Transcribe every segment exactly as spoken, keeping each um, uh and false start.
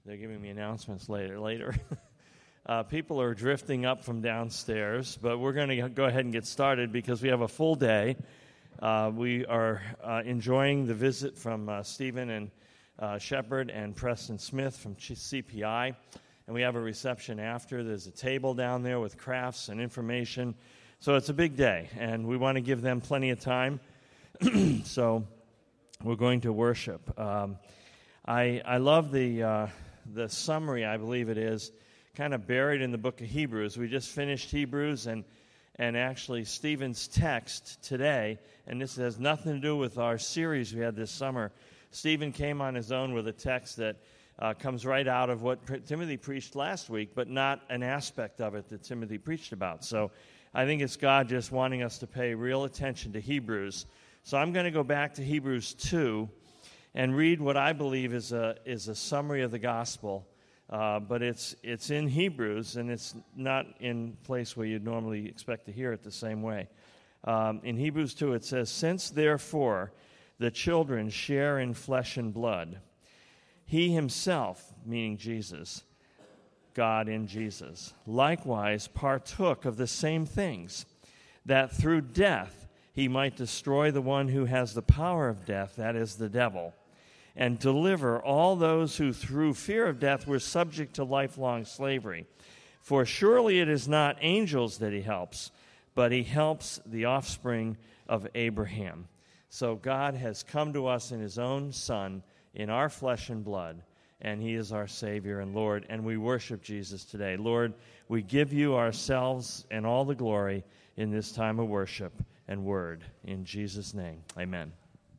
They're giving me announcements later. Later, uh, people are drifting up from downstairs, but we're going to go ahead and get started because we have a full day. Uh, we are uh, enjoying the visit from uh, Stephen and uh, Shepard and Preston Smith from C P I, and we have a reception after. There's a table down there with crafts and information, so it's a big day, and we want to give them plenty of time. So we're going to worship. Um, I I love the uh, the summary, I believe it is, kind of buried in the book of Hebrews. We just finished Hebrews, and and actually Stephen's text today, and this has nothing to do with our series we had this summer. Stephen came on his own with a text that uh, comes right out of what P- Timothy preached last week, but not an aspect of it that Timothy preached about. So I think it's God just wanting us to pay real attention to Hebrews. So I'm going to go back to Hebrews two and read what I believe is a is a summary of the gospel, uh, but it's it's in Hebrews, and it's not in a place where you'd normally expect to hear it the same way. Um, in Hebrews two, it says, "Since therefore the children share in flesh and blood, he himself," meaning Jesus, God in Jesus, "likewise partook of the same things, that through death he might destroy the one who has the power of death, that is, the devil, and deliver all those who through fear of death were subject to lifelong slavery. For surely it is not angels that he helps, but he helps the offspring of Abraham." So God has come to us in his own Son, in our flesh and blood, and he is our Savior and Lord, and we worship Jesus today. Lord, we give you ourselves and all the glory in this time of worship and word. In Jesus' name, amen.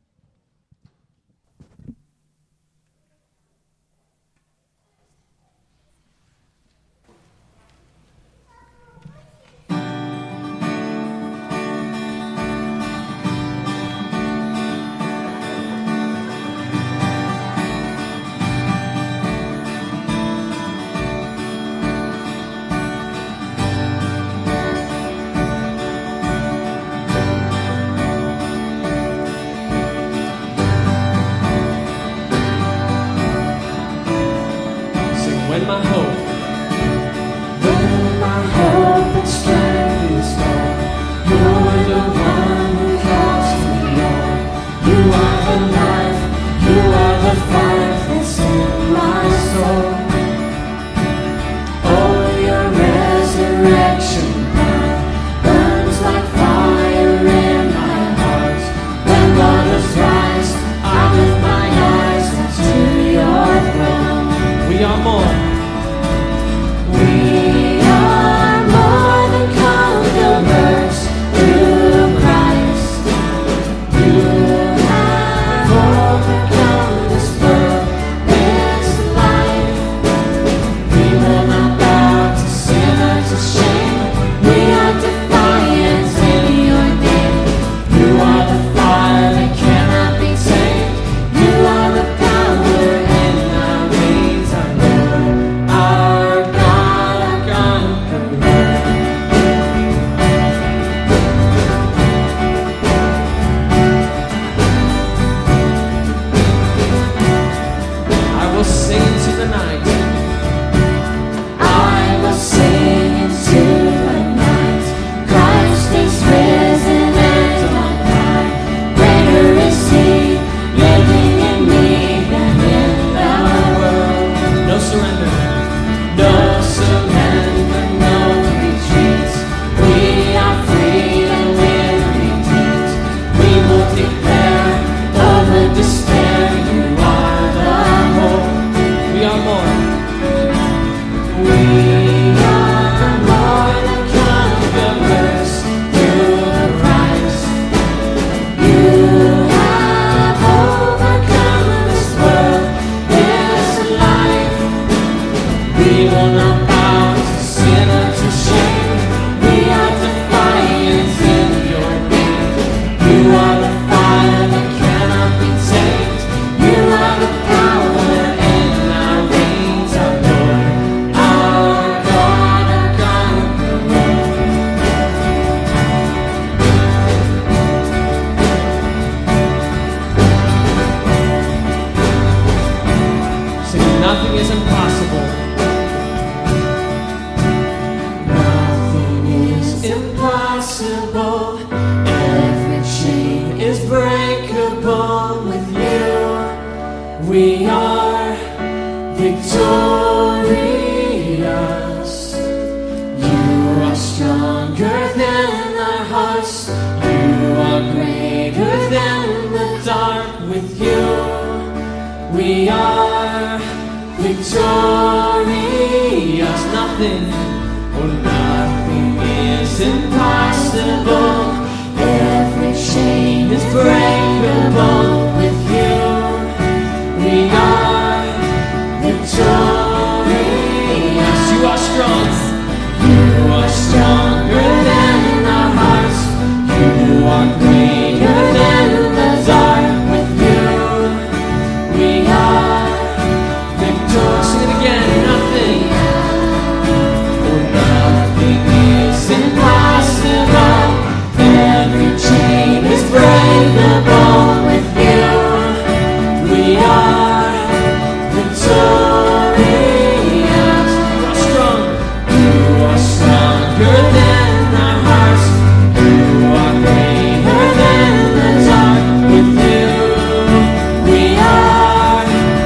When my hope, when my hope and strength is gone, you're the one who calls me on. You are the life, you are the fire that's in my soul. Oh, your resurrection path burns like fire in my heart. When waters rise, I lift my eyes unto your throne. We are more. Despair, you are the hope. nothing is impossible. Nothing is impossible. Every chain is breakable with you. We are victorious. You are stronger than our hearts. You are greater than the dark. With you, we are victorious. Nothing, oh, nothing is impossible. Every chain is breakable with you. We are victorious. You are strong. You are stronger than our hearts. You are greater than the dark. With you, we are victorious. Sing it again. Nothing. Oh, nothing is impossible. Every chain is breakable with you. We are victorious. You are strong. You are stronger than our hearts. You are greater than the dark. With you, we are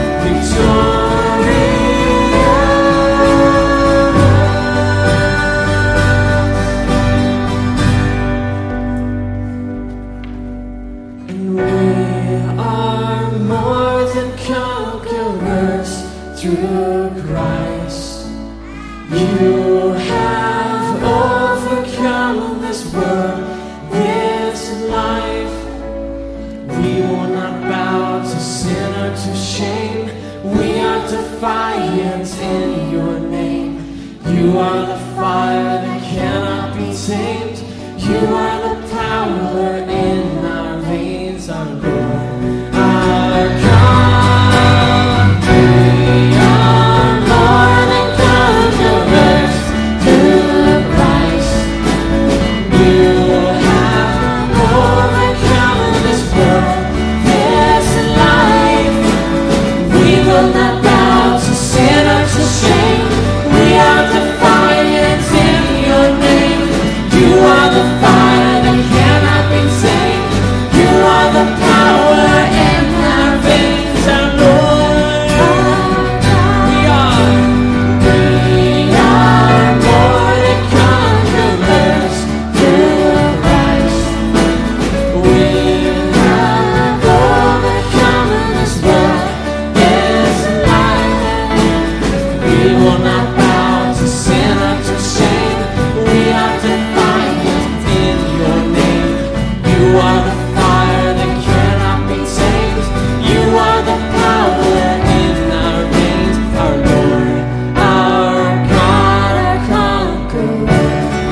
victorious. And we are more than conquerors through Christ. You have overcome this world, this life. We will not bow to sin or to shame. We are defiant in your name. You are the fire that cannot be tamed. You are the power in our veins, our Lord, our God. We are more than conquerors through Christ. You have overcome this world, this life. We will not bow to sin or to shame. We are defiant in your name. You are the fire that cannot be tamed. You are the power in our veins, our Lord. We are, we are more than conquerors through Christ. We have overcome this world, this life. We will not bow to sin or to shame. We are defiant in your name. You are the fire that cannot be tamed. You are the power in our veins, our Lord, our God, our conqueror.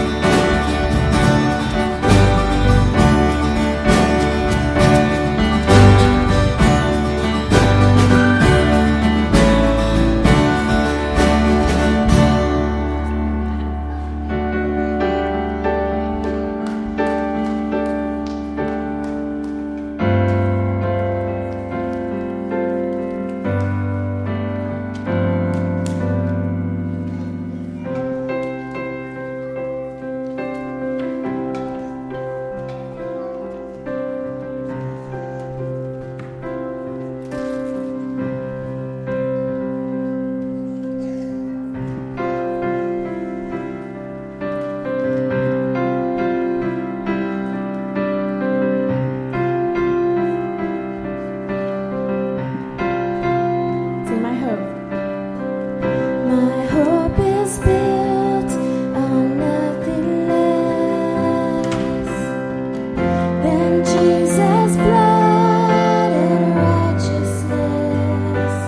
See my hope. My hope is built on nothing less than Jesus' blood and righteousness.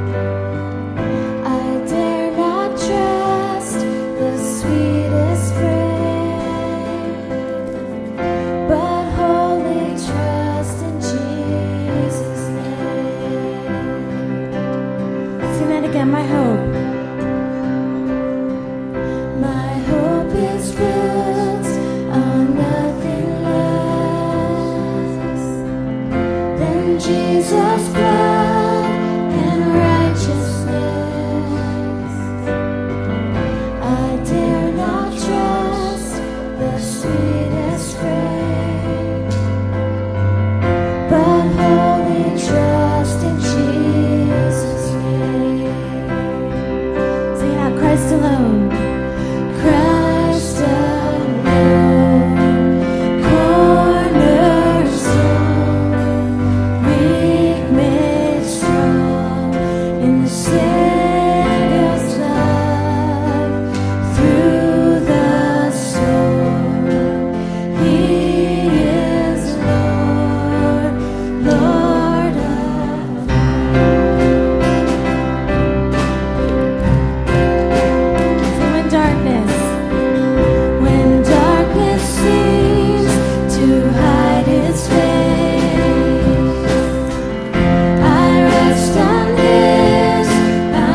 I dare not trust the sweetest friend, but wholly trust in Jesus' name. Sing that again, my hope. My hope is built on nothing less than Jesus' blood and righteousness. Savior's love through the storm. He is Lord, Lord of So when darkness, when darkness seems to hide its face, I rest on His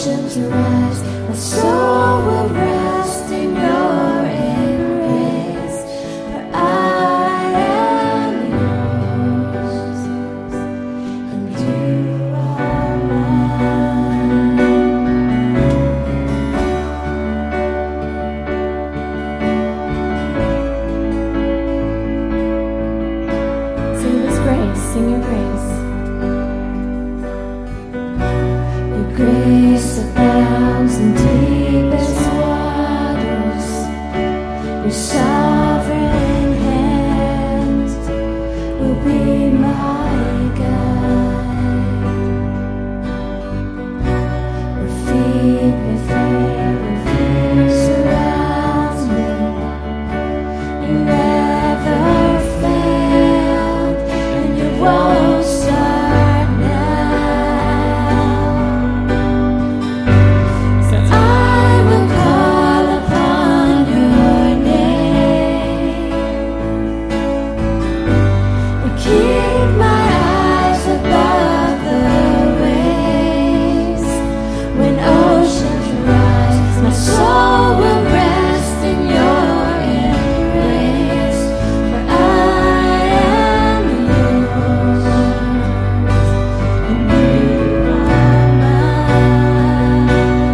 oceans rise, my soul will rest in your embrace. For I am yours, and you are mine. Sing His grace, sing your grace. Your grace abounds in deepest waters. Your sovereign hand will be my guide. Your feet may fail, your fear surrounds me. You never failed, and you won't start now. So I will call upon your name and keep my eyes above the waves. When oceans rise, my soul will rest in your embrace. For I am yours, and you are mine.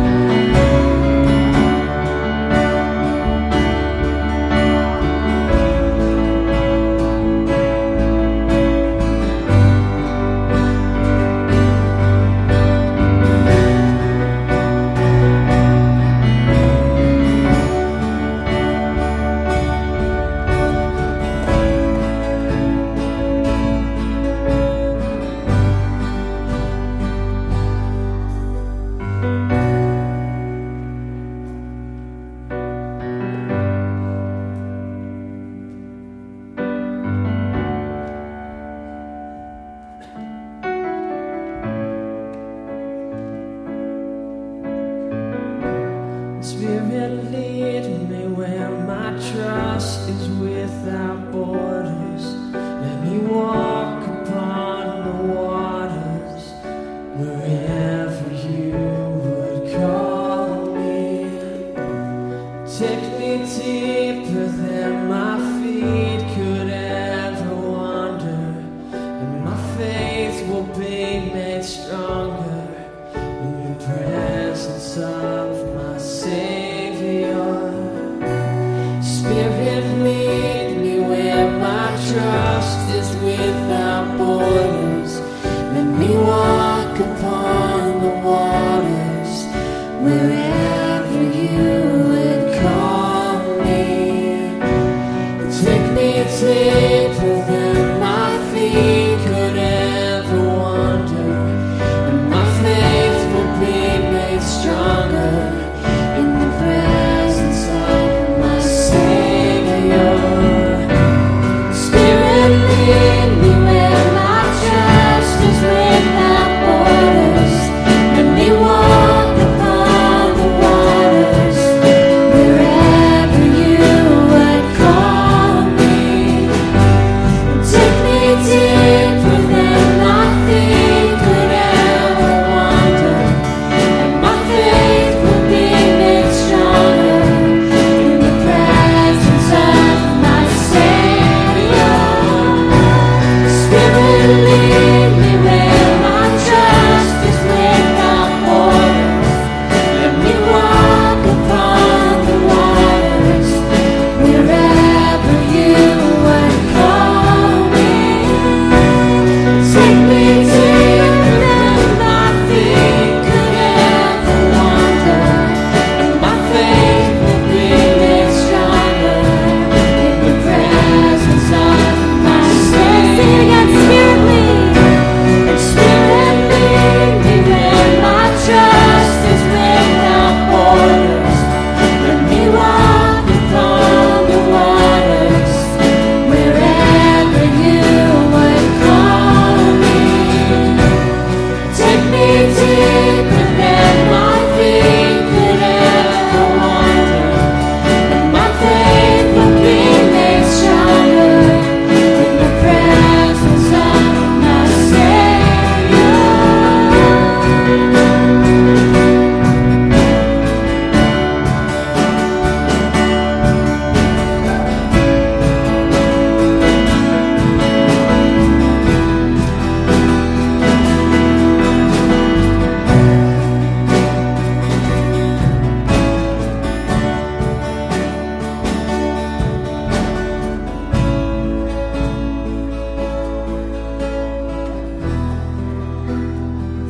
Spirit, lead me where my trust is without borders. Let me walk upon the waters wherever you would call me. Take me deeper than my feet could ever wander, and my faith will be made stronger in the presence of my Savior. Spirit, lead me where my trust is without borders. Let me walk upon the waters wherever you would call me. Take me deeper than my feet could ever wander, and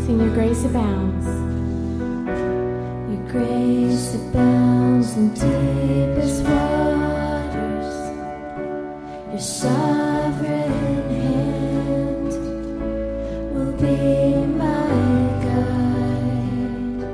Sing Your Grace Abounds. Your grace abounds in deepest waters. Your sovereign hand will be my guide.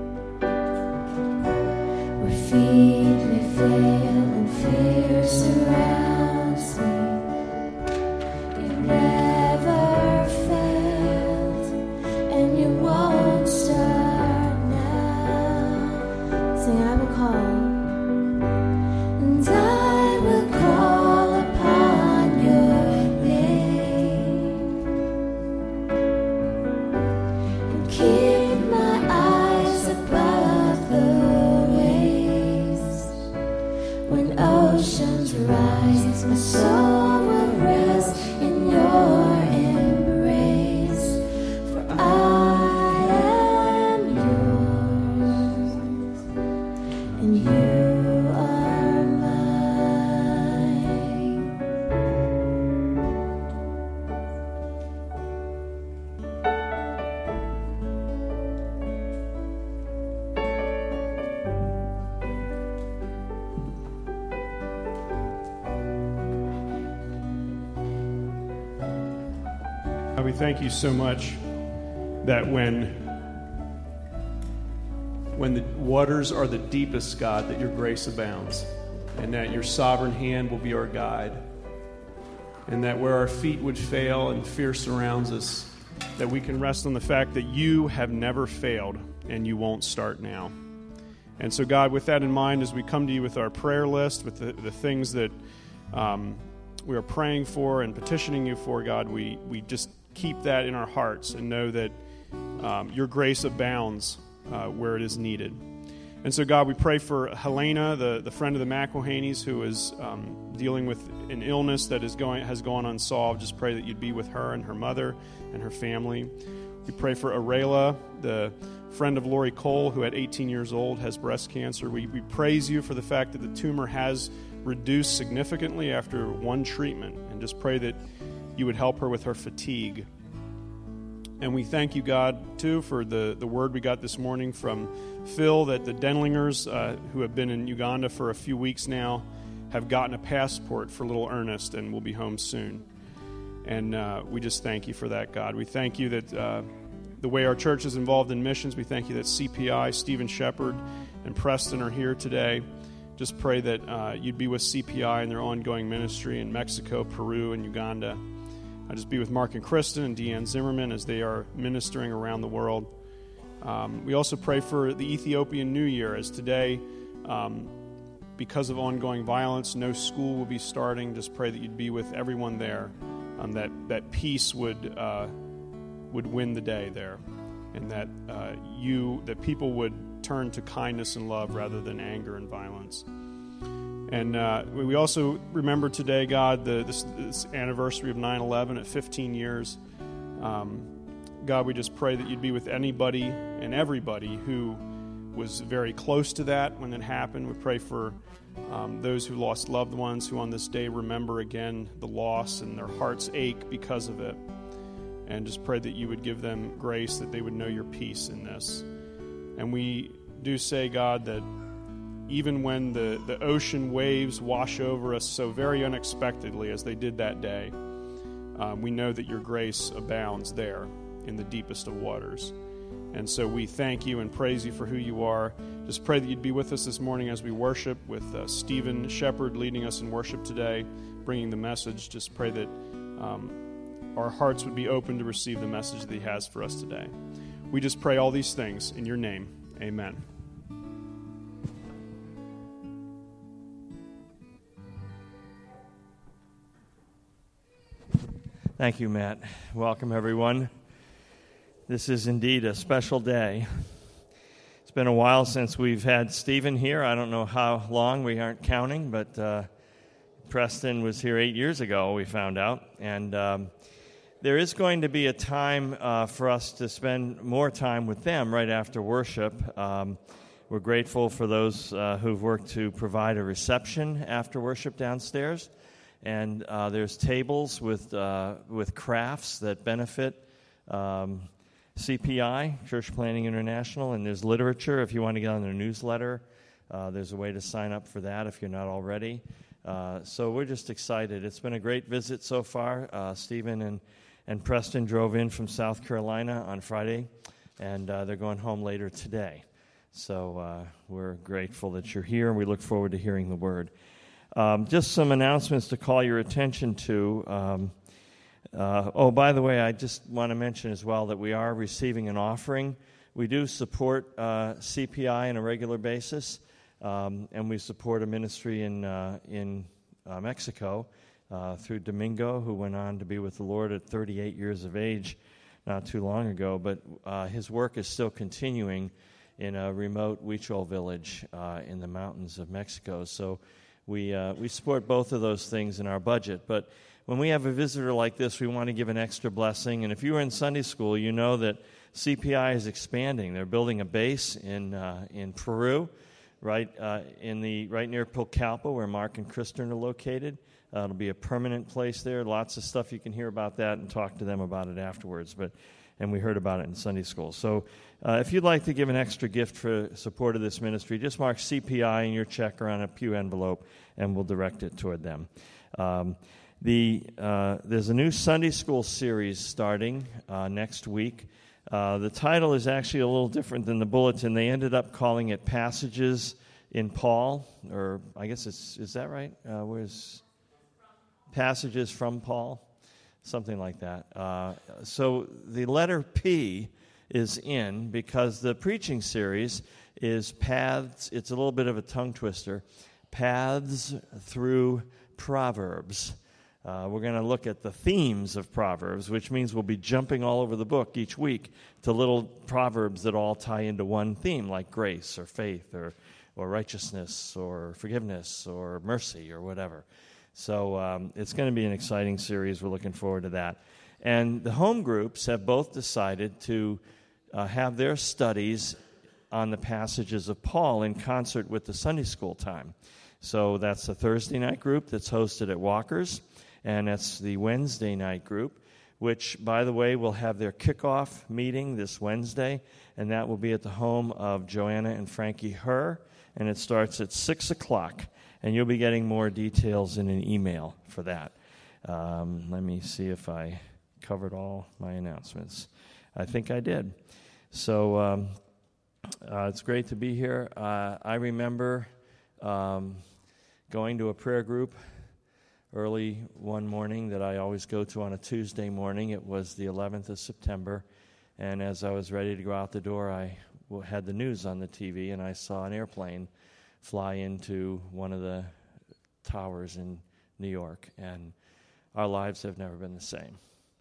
Where feet may fail and fear surrounds me, you never failed, and you won't start now. Sing I Will Call. And I will call upon your name and keep my eyes above the waves. When oceans rise, my soul will rest in your embrace. For I am yours, and you are mine. God, we thank you so much that when when the waters are the deepest, God, that your grace abounds, and that your sovereign hand will be our guide, and that where our feet would fail and fear surrounds us, that we can rest on the fact that you have never failed and you won't start now. And so, God, with that in mind, as we come to you with our prayer list, with the, the things that um, we are praying for and petitioning you for, God, we, we just keep that in our hearts and know that um, your grace abounds uh, where it is needed. And so, God, we pray for Helena, the, the friend of the McElhaney's, who is um, dealing with an illness that is going has gone unsolved. Just pray that you'd be with her and her mother and her family. We pray for Arela, the friend of Lori Cole, who at eighteen years old has breast cancer. We, we praise you for the fact that the tumor has reduced significantly after one treatment, and just pray that you would help her with her fatigue. And we thank you, God, too, for the, the word we got this morning from Phil, that the Denlingers, uh, who have been in Uganda for a few weeks now, have gotten a passport for little Ernest and will be home soon. And uh, we just thank you for that, God. We thank you that uh, the way our church is involved in missions, we thank you that C P I, Stephen Shepard, and Preston are here today. Just pray that uh, you'd be with C P I in their ongoing ministry in Mexico, Peru, and Uganda. I just be with Mark and Kristen and Deanne Zimmerman as they are ministering around the world. Um, we also pray for the Ethiopian New Year, as today, um, because of ongoing violence, no school will be starting. Just pray that you'd be with everyone there, um, that that peace would uh, would win the day there, and that uh, you that people would turn to kindness and love rather than anger and violence. And uh, we also remember today, God, the, this, this anniversary of nine eleven at fifteen years. Um, God, we just pray that you'd be with anybody and everybody who was very close to that when it happened. We pray for um, those who lost loved ones, who on this day remember again the loss and their hearts ache because of it. And just pray that you would give them grace, that they would know your peace in this. And we do say, God, that even when the, the ocean waves wash over us so very unexpectedly as they did that day, um, we know that your grace abounds there in the deepest of waters. And so we thank you and praise you for who you are. Just pray that you'd be with us this morning as we worship, with uh, Stephen Shepard leading us in worship today, bringing the message. Just pray that um, our hearts would be open to receive the message that he has for us today. We just pray all these things in your name. Amen. Thank you, Matt. Welcome, everyone. This is indeed a special day. It's been a while since we've had Stephen here. I don't know how long, we aren't counting, but uh, Preston was here eight years ago, we found out. And um, there is going to be a time uh, for us to spend more time with them right after worship. Um, we're grateful for those uh, who've worked to provide a reception after worship downstairs. And uh, there's tables with uh, with crafts that benefit um, C P I, Church Planning International, and there's literature. If you want to get on their newsletter, uh, there's a way to sign up for that if you're not already. Uh, so we're just excited. It's been a great visit so far. Uh, Stephen and, and Preston drove in from South Carolina on Friday, and uh, they're going home later today. So uh, we're grateful that you're here, and we look forward to hearing the word. Um, just some announcements to call your attention to. Um, uh, oh, by the way, I just want to mention as well that we are receiving an offering. We do support uh, C P I on a regular basis, um, and we support a ministry in uh, in uh, Mexico uh, through Domingo, who went on to be with the Lord at thirty-eight years of age not too long ago. But uh, his work is still continuing in a remote Huichol village uh, in the mountains of Mexico. So we uh, we support both of those things in our budget. But when we have a visitor like this, we want to give an extra blessing. And if you were in Sunday school, you know that C P I is expanding. They're building a base in uh, in Peru, right uh, in the right near Pucallpa, where Mark and Kristen are located. Uh, it'll be a permanent place there. Lots of stuff you can hear about that and talk to them about it afterwards. But and we heard about it in Sunday school. So uh, if you'd like to give an extra gift for support of this ministry, just mark C P I in your check or on a pew envelope, and we'll direct it toward them. Um, the uh, there's a new Sunday school series starting uh, next week. Uh, the title is actually a little different than the bulletin. They ended up calling it Passages in Paul, or I guess it's, is that right? Uh, where's Passages from Paul? Something like that. Uh, so the letter P is in because the preaching series is Paths, it's a little bit of a tongue twister, Paths Through Proverbs. Uh, we're going to look at the themes of Proverbs, which means we'll be jumping all over the book each week to little proverbs that all tie into one theme, like grace or faith or, or righteousness or forgiveness or mercy or whatever. So um, it's going to be an exciting series. We're looking forward to that. And the home groups have both decided to uh, have their studies on the passages of Paul in concert with the Sunday school time. So that's the Thursday night group that's hosted at Walker's. And that's the Wednesday night group, which, by the way, will have their kickoff meeting this Wednesday, and that will be at the home of Joanna and Frankie Herr, and it starts at six o'clock, and you'll be getting more details in an email for that. Um, let me see if I covered all my announcements. I think I did. So um, uh, it's great to be here. Uh, I remember um, going to a prayer group early one morning that I always go to on a Tuesday morning. It was the eleventh of September, and as I was ready to go out the door, I had the news on the T V, and I saw an airplane fly into one of the towers in New York, and our lives have never been the same.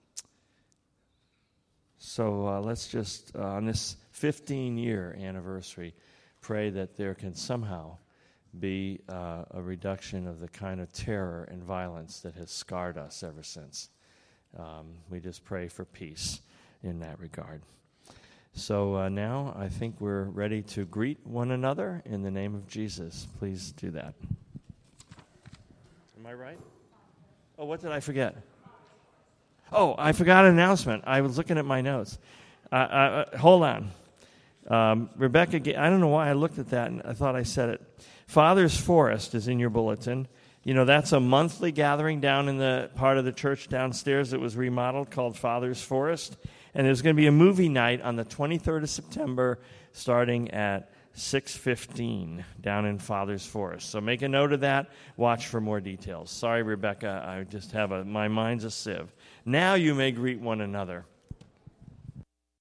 So uh, let's just, uh, on this fifteen-year anniversary, pray that there can somehow be uh, a reduction of the kind of terror and violence that has scarred us ever since. Um, we just pray for peace in that regard. So uh, now I think we're ready to greet one another in the name of Jesus. Please do that. Am I right? Oh, what did I forget? Oh, I forgot an announcement. I was looking at my notes. Uh, uh, hold on. Um, Rebecca, I don't know why I looked at that and I thought I said it. Father's Forest is in your bulletin. You know, that's a monthly gathering down in the part of the church downstairs that was remodeled called Father's Forest. And there's going to be a movie night on the twenty-third of September starting at six fifteen down in Father's Forest. So make a note of that. Watch for more details. Sorry, Rebecca, I just have a, my mind's a sieve. Now you may greet one another.